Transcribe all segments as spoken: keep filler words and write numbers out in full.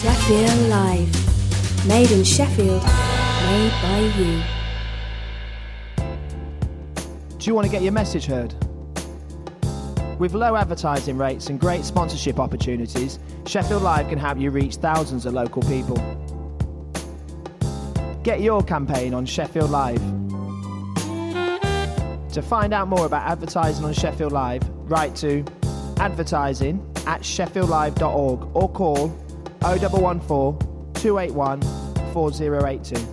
Sheffield Live. Made in Sheffield, made by you. Do you want to get your message heard? With low advertising rates and great sponsorship opportunities, Sheffield Live can help you reach thousands of local people. Get your campaign on Sheffield Live. To find out more about advertising on Sheffield Live, write to advertising at sheffield live dot org or call oh one one four, two eight one, four oh eight two.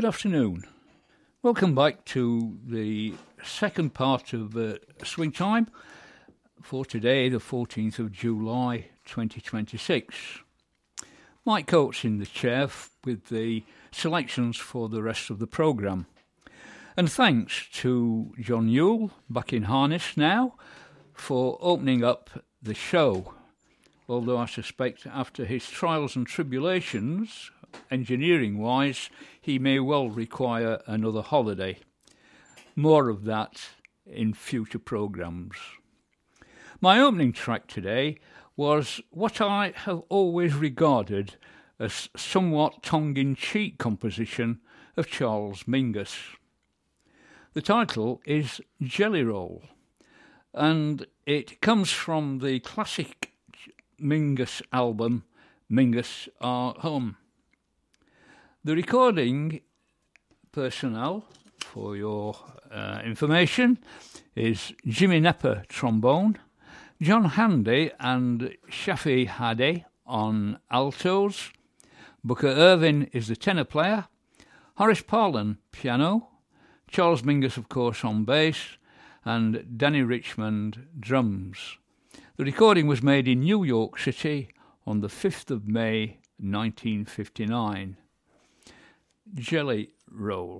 Good afternoon. Welcome back to the second part of uh, Swing Time for today, the fourteenth of July twenty twenty-six. Mike Coates in the chair f- with the selections for the rest of the programme. And thanks to John Newell, back in harness now, for opening up the show. Although I suspect after his trials and tribulations, engineering-wise, he may well require another holiday. More of that in future programmes. My opening track today was what I have always regarded as somewhat tongue-in-cheek composition of Charles Mingus. The title is Jelly Roll, and it comes from the classic Mingus album, Mingus Are Home. The recording personnel, for your uh, information, is Jimmy Nepper trombone, John Handy and Shafi Hadi on altos, Booker Irvin is the tenor player, Horace Parlan piano, Charles Mingus, of course, on bass, and Danny Richmond drums. The recording was made in New York City on the fifth of May nineteen fifty-nine. Jelly Roll.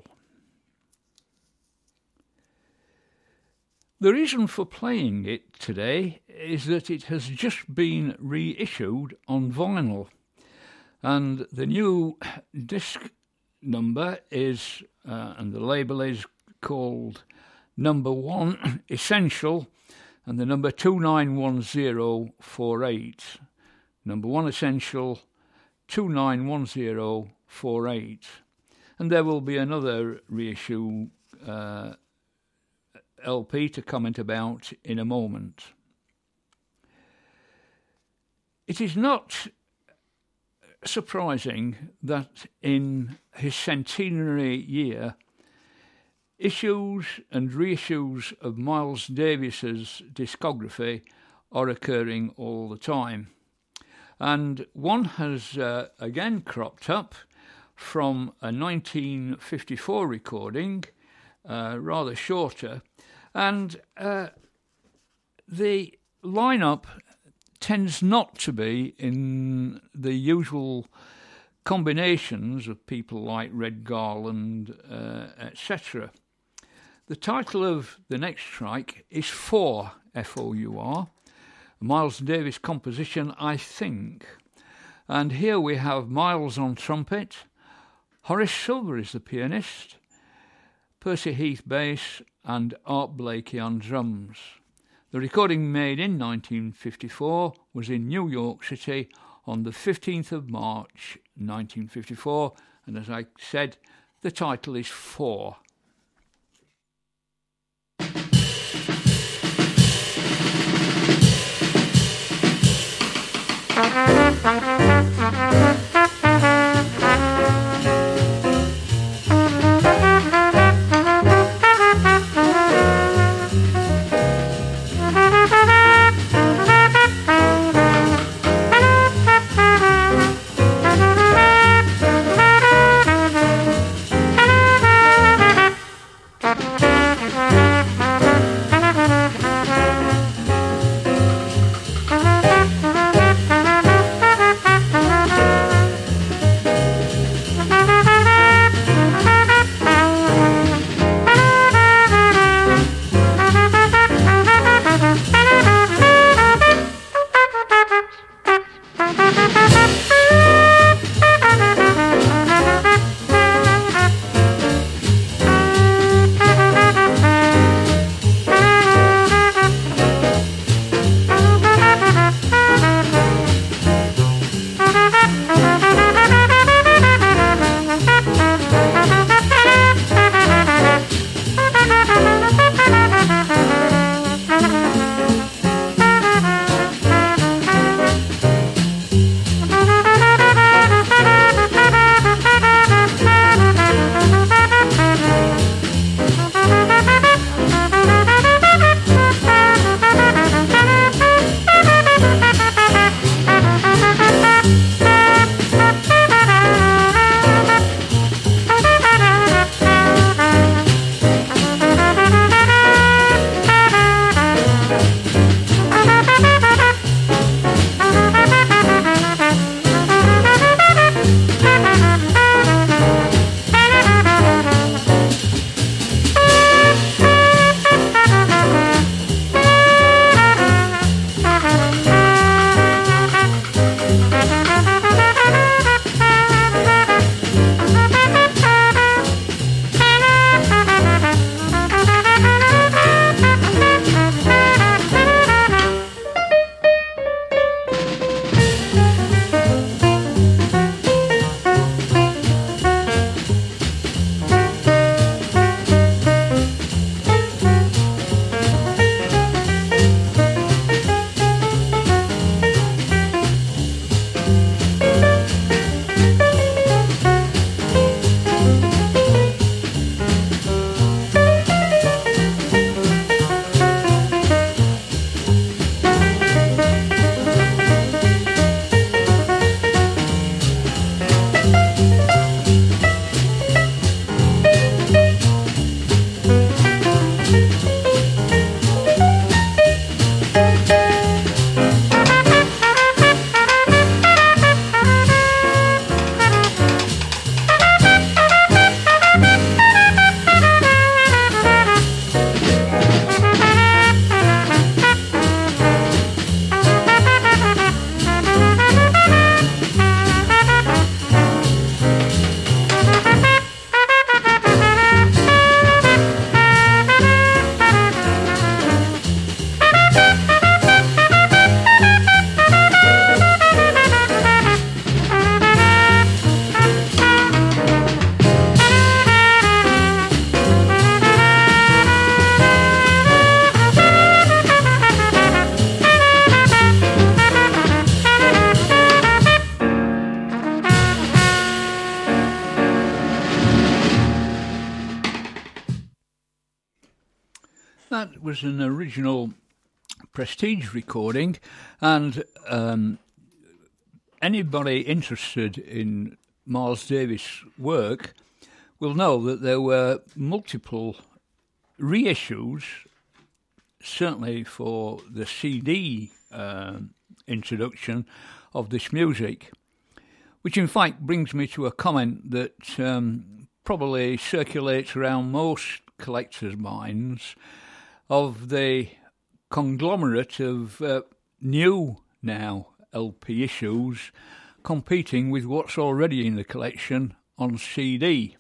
The reason for playing it today is that it has just been reissued on vinyl, and the new disc number is, uh, and the label is called Number One Essential, and the number two nine one zero four eight. Number One Essential, two nine one zero four eight. And there will be another reissue uh, L P to comment about in a moment. It is not surprising that in his centenary year, issues and reissues of Miles Davis's discography are occurring all the time. And one has uh, again cropped up from a nineteen fifty-four recording, uh, rather shorter, and uh, the lineup tends not to be in the usual combinations of people like Red Garland, uh, et cetera. The title of the next track is Four, F O U R, a Miles Davis composition, I think. And here we have Miles on trumpet, Horace Silver is the pianist, Percy Heath bass, and Art Blakey on drums. The recording made in nineteen fifty-four was in New York City on the fifteenth of March nineteen fifty-four, and as I said, the title is Four. Thank you. That was an original Prestige recording, and um, anybody interested in Miles Davis' work will know that there were multiple reissues, certainly for the C D uh, introduction of this music, which in fact brings me to a comment that um, probably circulates around most collectors' minds of the conglomerate of uh, new now L P issues competing with what's already in the collection on C D.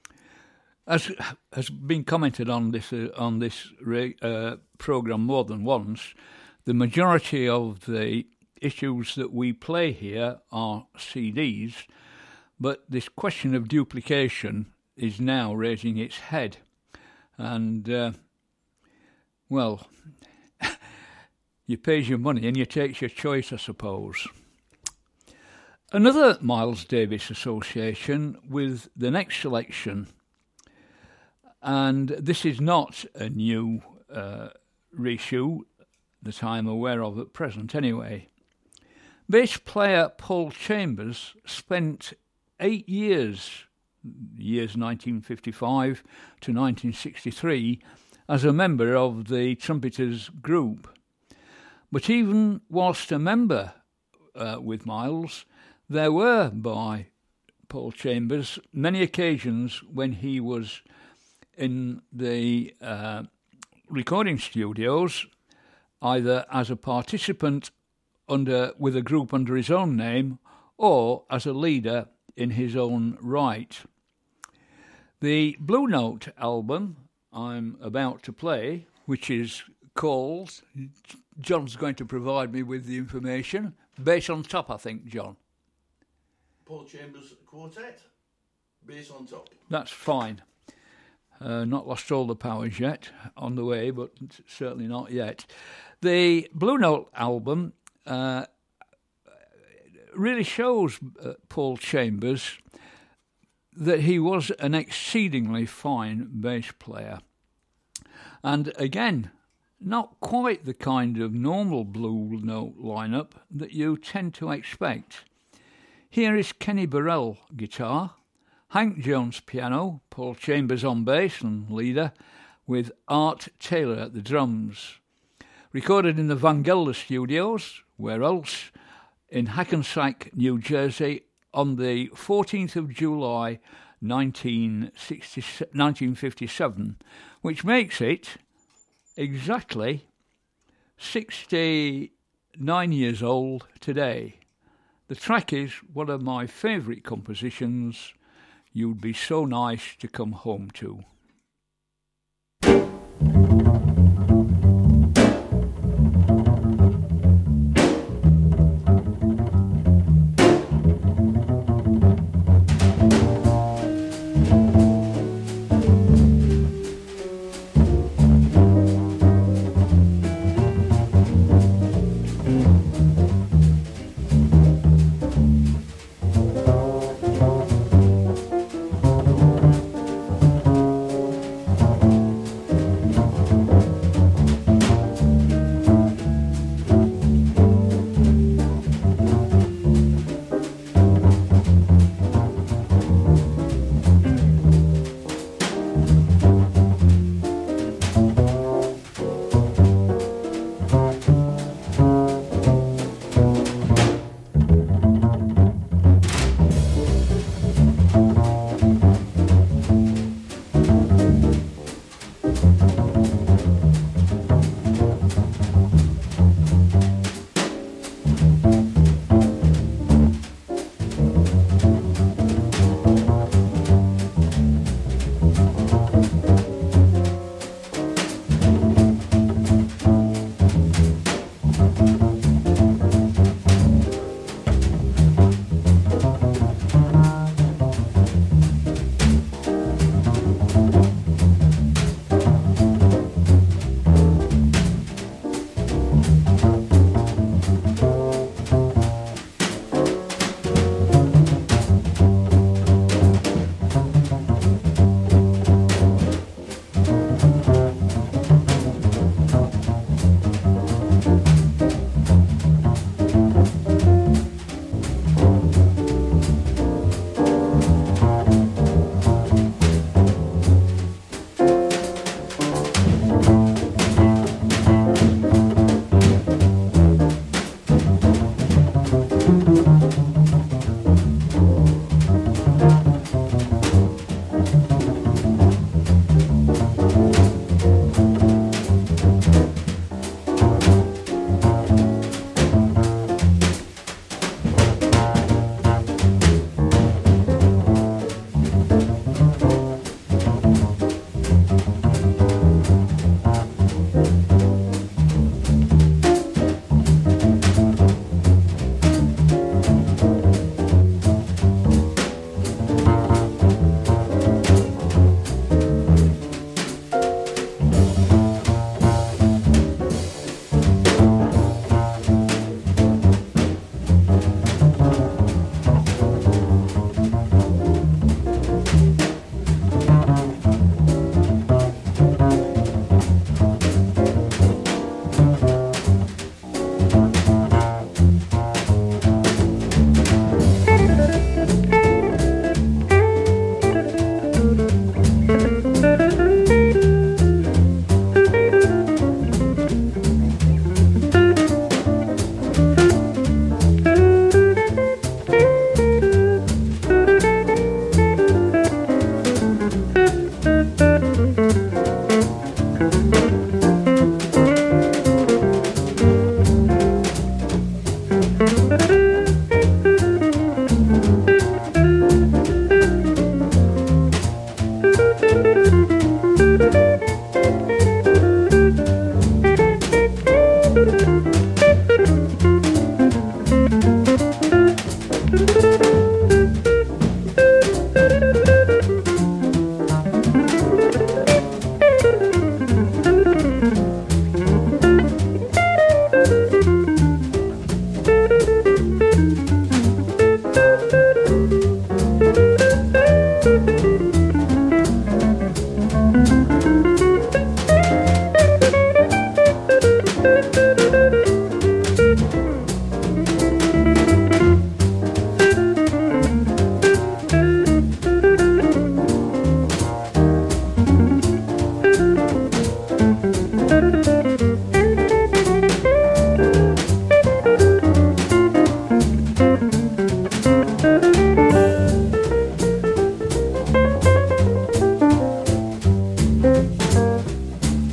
As has been commented on this uh, on this uh, programme more than once, the majority of the issues that we play here are C Ds, but this question of duplication is now raising its head. And, uh, well, you pays your money and you takes your choice, I suppose. Another Miles Davis association with the next selection, and this is not a new uh, reissue that I'm aware of at present anyway. Bass player Paul Chambers spent eight years, years nineteen fifty-five to nineteen sixty-three, as a member of the Trumpeters group. But even whilst a member uh, with Miles, there were, by Paul Chambers, many occasions when he was in the uh, recording studios, either as a participant under with a group under his own name or as a leader in his own right. The Blue Note album I'm about to play, which is called, John's going to provide me with the information, Bass on Top, I think, John. Paul Chambers Quartet, Bass on Top. That's fine. Uh, not lost all the powers yet, on the way, but certainly not yet. The Blue Note album uh, really shows uh, Paul Chambers that he was an exceedingly fine bass player. And again, not quite the kind of normal Blue Note lineup that you tend to expect. Here is Kenny Burrell guitar, Hank Jones piano, Paul Chambers on bass and leader, with Art Taylor at the drums. Recorded in the Van Gelder Studios, where else, in Hackensack, New Jersey, on the fourteenth of July nineteen fifty-seven, which makes it exactly sixty-nine years old today. The track is one of my favourite compositions, You'd Be So Nice to Come Home To. Thank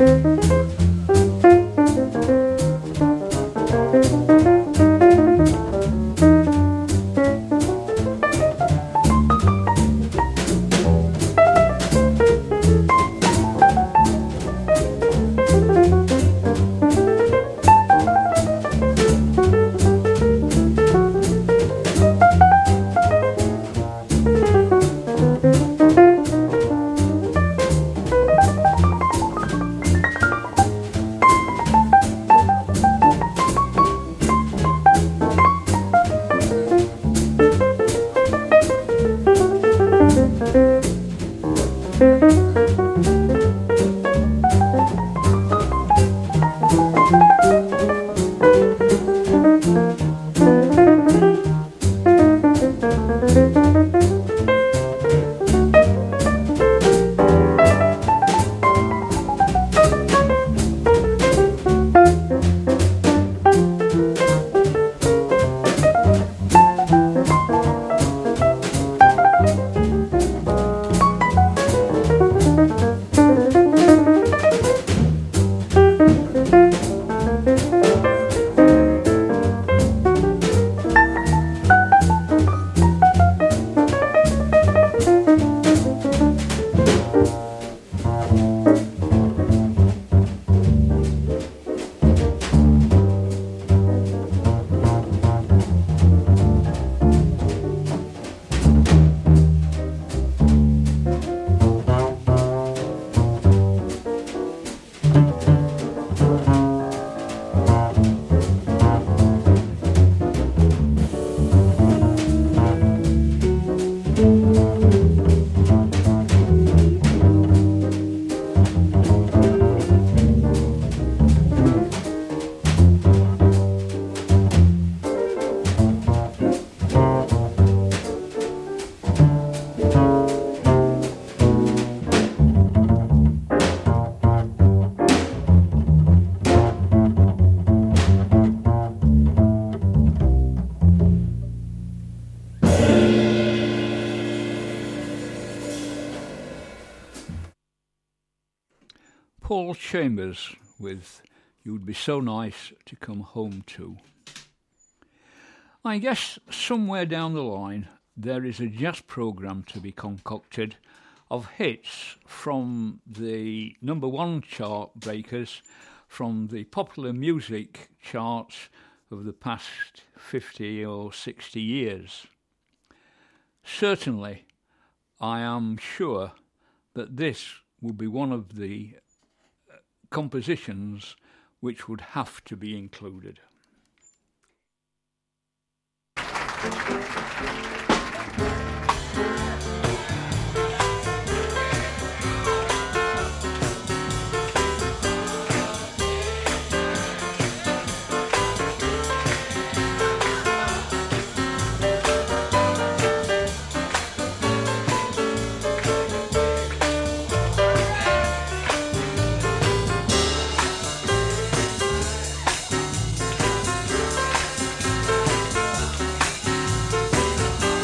Paul Chambers with You'd Be So Nice to Come Home To. I guess somewhere down the line there is a jazz programme to be concocted of hits from the number one chart breakers from the popular music charts of the past fifty or sixty years. Certainly, I am sure that this will be one of the compositions which would have to be included. Thank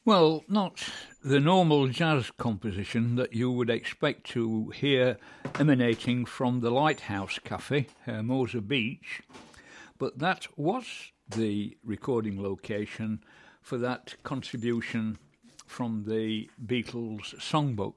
Well, not the normal jazz composition that you would expect to hear emanating from the Lighthouse Cafe, Hermosa Beach, but that was the recording location for that contribution from the Beatles songbook.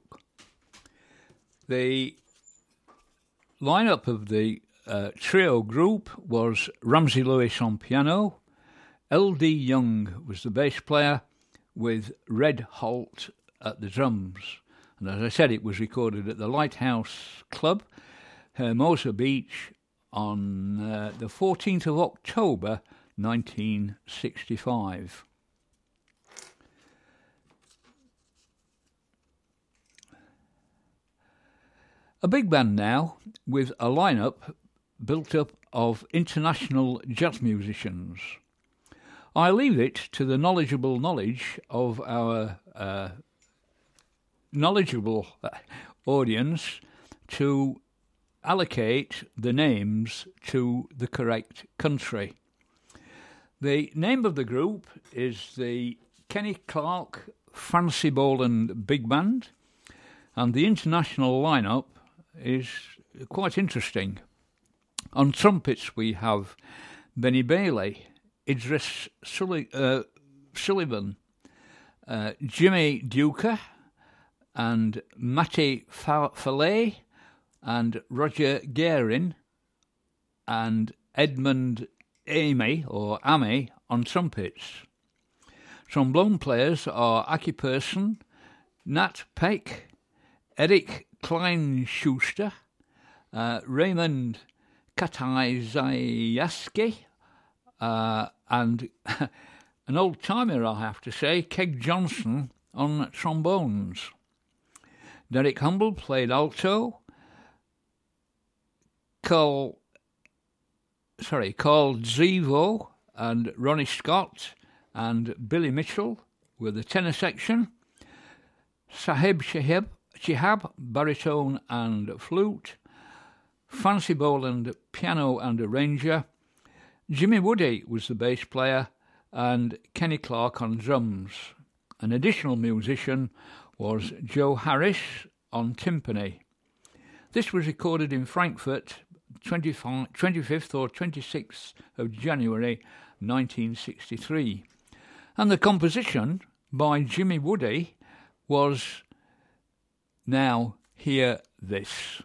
The lineup of the uh, trio group was Ramsey Lewis on piano, L D Young was the bass player, with Red Holt at the drums. And as I said, it was recorded at the Lighthouse Club, Hermosa Beach, on uh, the fourteenth of October nineteen sixty-five. A big band now, with a lineup built up of international jazz musicians. I leave it to the knowledgeable knowledge of our uh, knowledgeable audience to allocate the names to the correct country. The name of the group is the Kenny Clarke Fancy Boland Big Band, and the international lineup is quite interesting. On trumpets we have Benny Bailey, Idris Sulli- uh, Sullivan, uh, Jimmy Duker, and Matty Fallet, and Roger Guerin, and Edmund Amy, or Amy, on trumpets. Trombone players are Aki Person, Nat Peck, Eric Klein-Schuster, uh, Raymond Kataizayaski, uh, and an old-timer, I have to say, Keg Johnson on trombones. Derek Humble played alto, Carl, sorry, Carl Zivo and Ronnie Scott and Billy Mitchell were the tenor section, Sahib Shihab, Shihab baritone and flute, Fancy Boland piano and arranger, Jimmy Woody was the bass player, and Kenny Clarke on drums. An additional musician was Joe Harris on timpani. This was recorded in Frankfurt, twenty-fifth or twenty-sixth of January nineteen sixty-three. And the composition by Jimmy Woody was Now Hear This.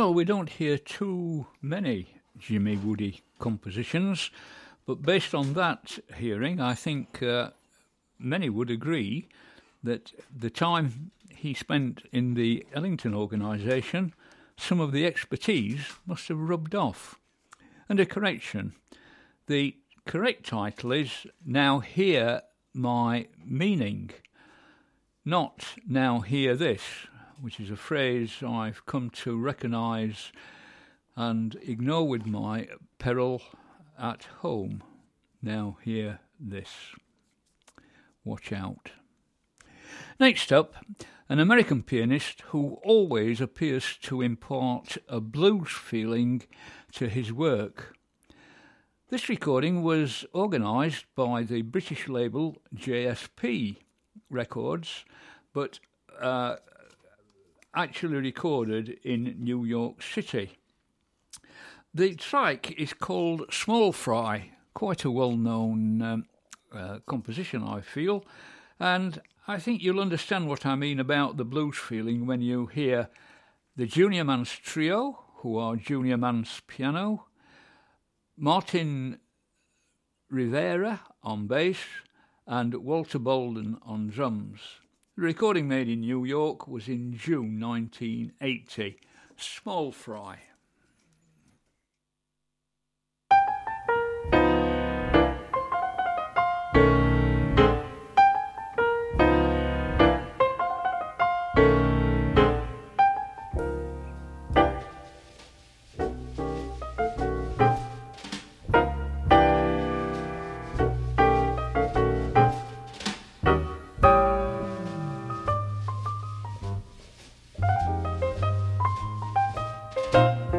Well, we don't hear too many Jimmy Woody compositions, but based on that hearing, I think uh, many would agree that the time he spent in the Ellington organisation, some of the expertise must have rubbed off. And a correction, the correct title is Now Hear My Meaning, not Now Hear This, which is a phrase I've come to recognise and ignore with my peril at home. Now hear this. Watch out. Next up, an American pianist who always appears to impart a blues feeling to his work. This recording was organised by the British label J S P Records, but uh, actually recorded in New York City. The track is called Small Fry, quite a well-known um, uh, composition, I feel, and I think you'll understand what I mean about the blues feeling when you hear the Junior Mance Trio, who are Junior Mance piano, Martin Rivera on bass, and Walter Bolden on drums. The recording made in New York was in June nineteen eighty. Small Fry. Thank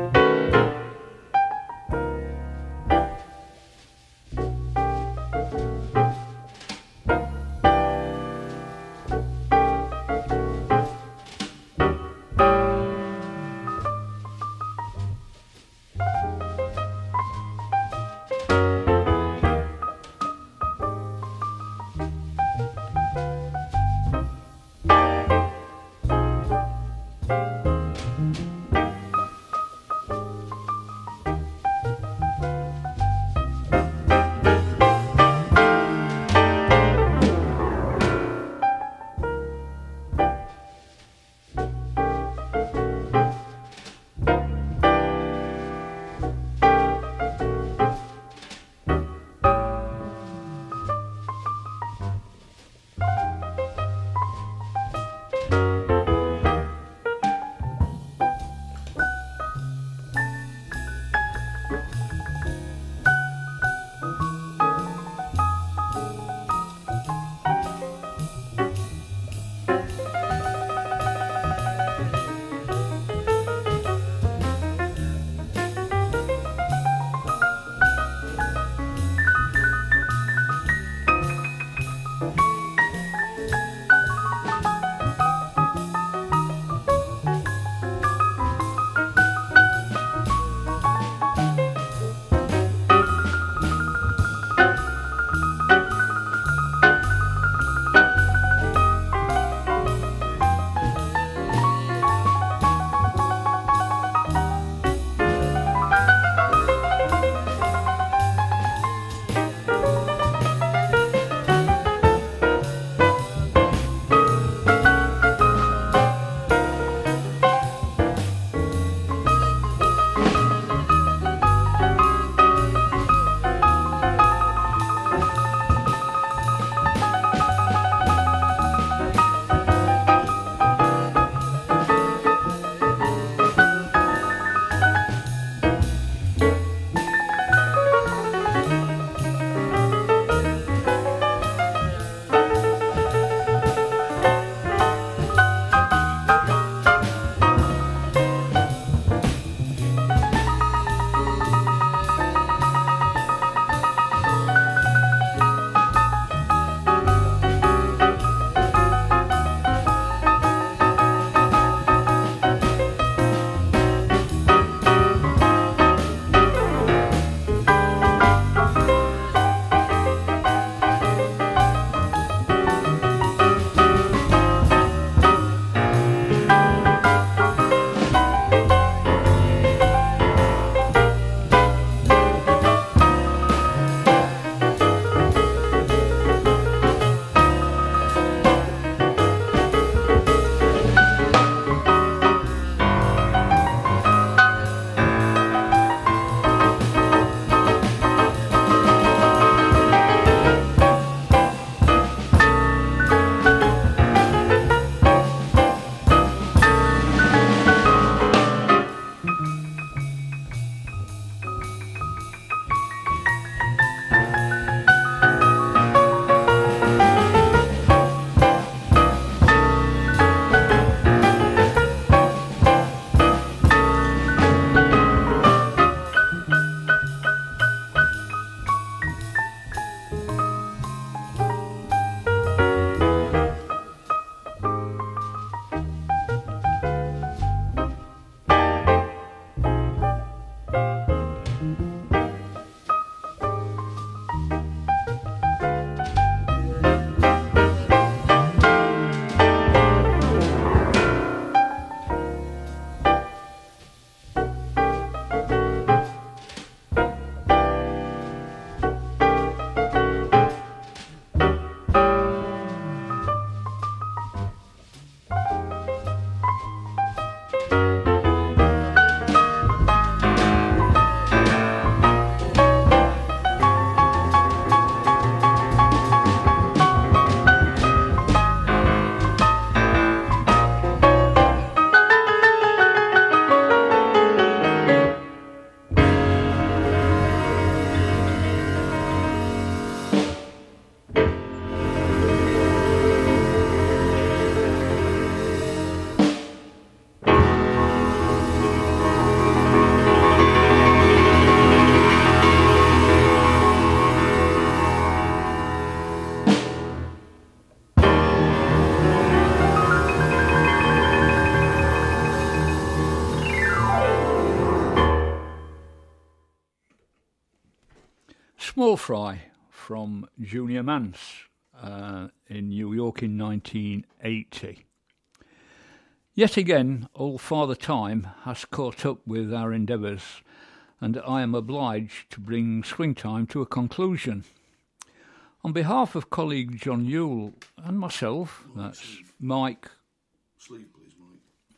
Small Fry from Junior Mance uh, in New York in nineteen eighty. Yet again, old Father Time has caught up with our endeavours, and I am obliged to bring Swing Time to a conclusion. On behalf of colleague John Yule and myself, that's Mike. Sleep, please, Mike.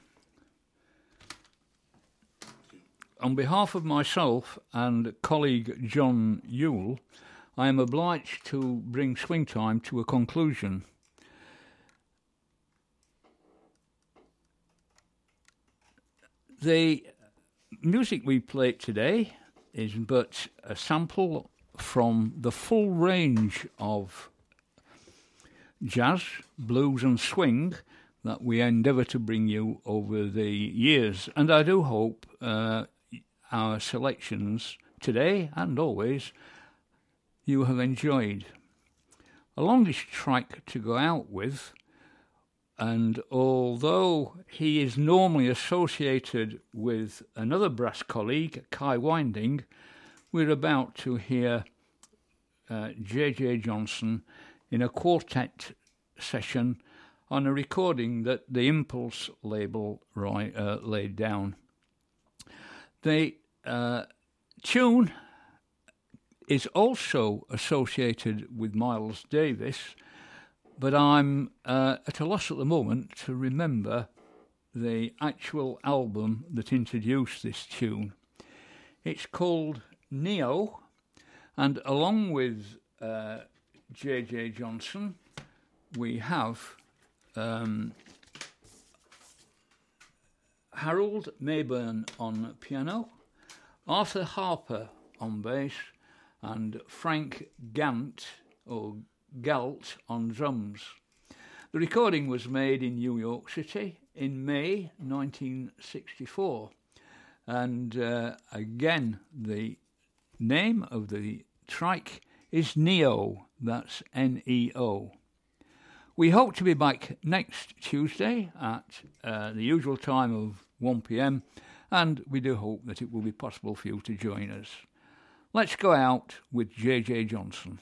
On behalf of myself and colleague John Yule, I am obliged to bring Swing Time to a conclusion. The music we played today is but a sample from the full range of jazz, blues and swing that we endeavour to bring you over the years. And I do hope uh, our selections today and always you have enjoyed. A longish track to go out with, and although he is normally associated with another brass colleague, Kai Winding, we're about to hear uh, J J Johnson in a quartet session on a recording that the Impulse label right, uh, laid down. The uh, tune is also associated with Miles Davis, but I'm uh, at a loss at the moment to remember the actual album that introduced this tune. It's called Neo, and along with uh, J J Johnson, we have um, Harold Mayburn on piano, Arthur Harper on bass, and Frank Gant, or Galt, on drums. The recording was made in New York City in May nineteen sixty-four. And uh, again, the name of the track is Neo, that's N E O. We hope to be back next Tuesday at uh, the usual time of one p.m, and we do hope that it will be possible for you to join us. Let's go out with J J Johnson.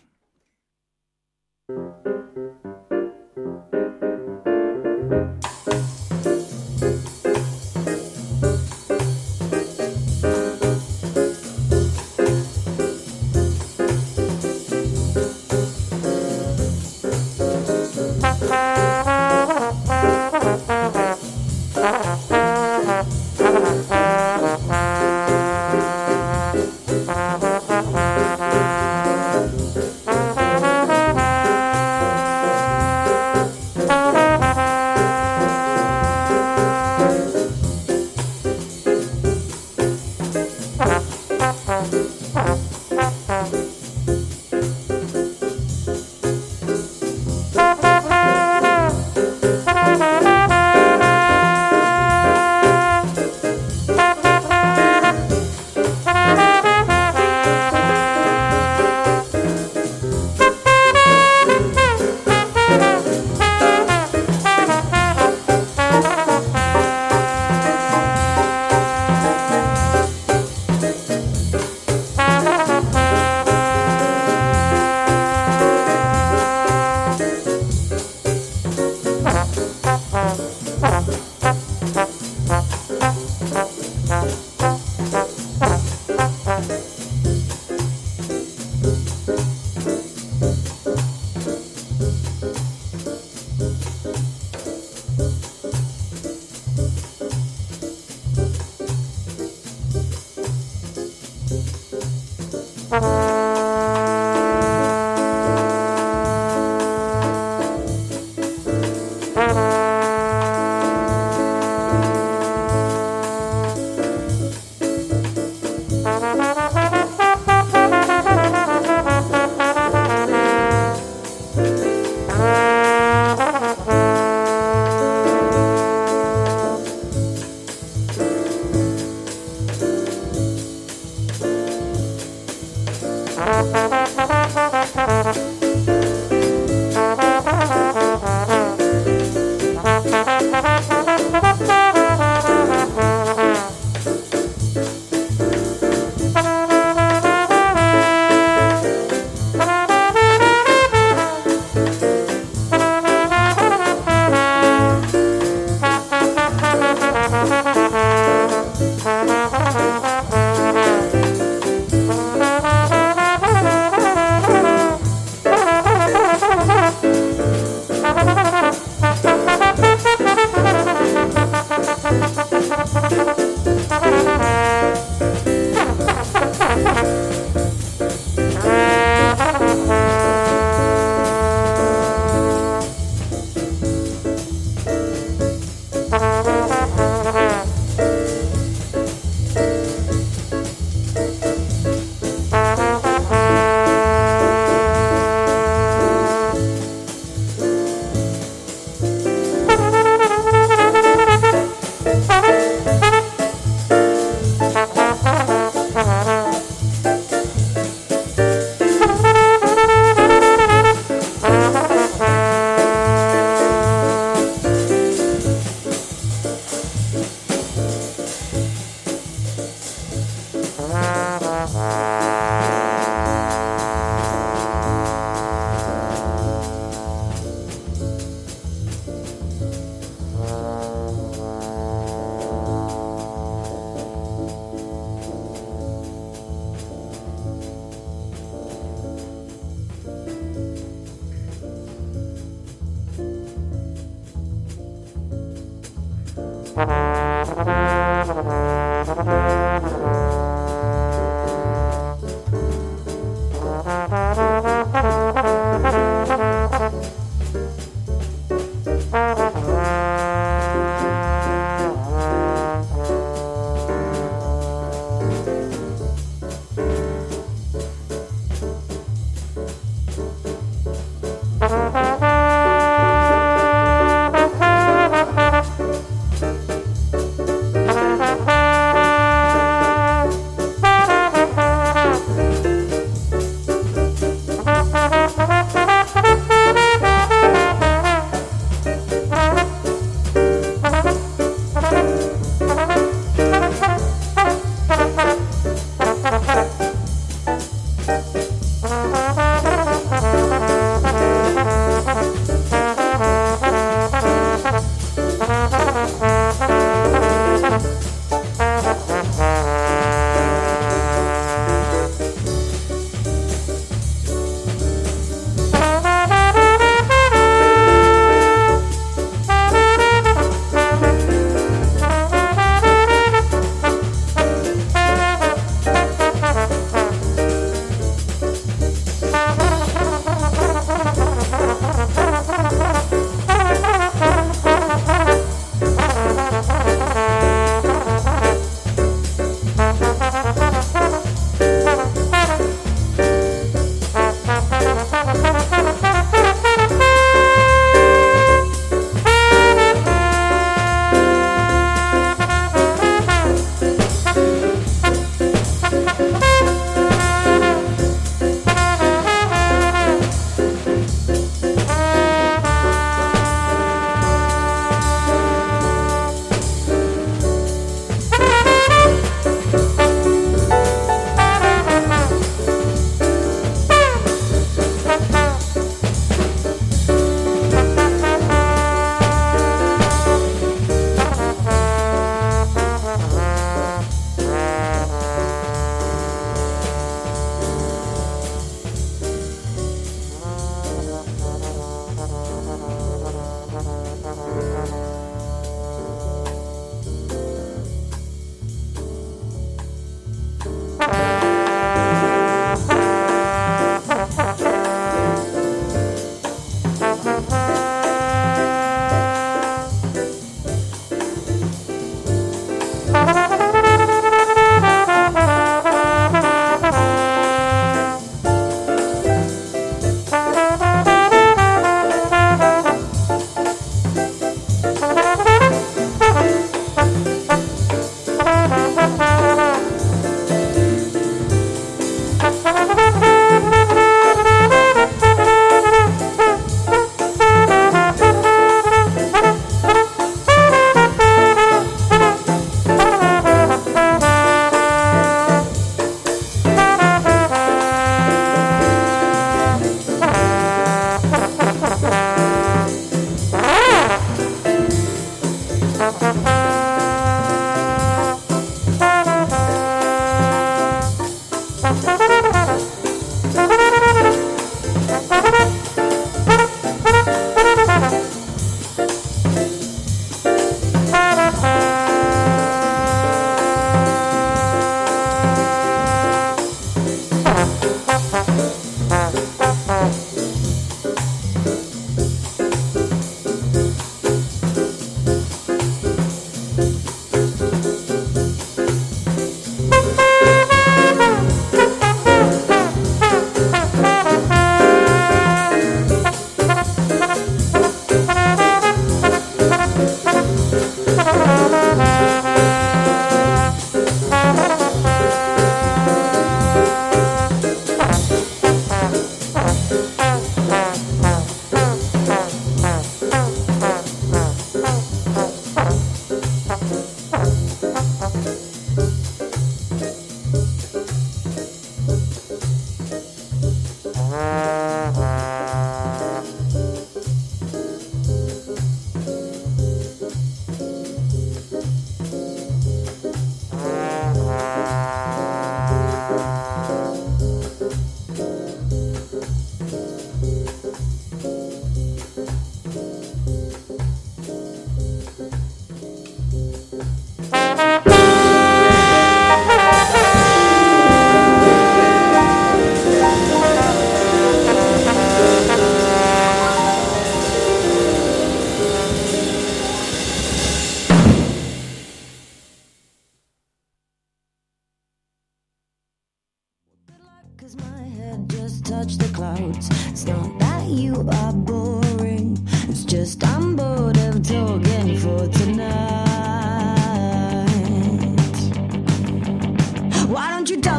Cause my head just touched the clouds. It's not that you are boring, it's just I'm bored of talking for tonight. Why don't you talk?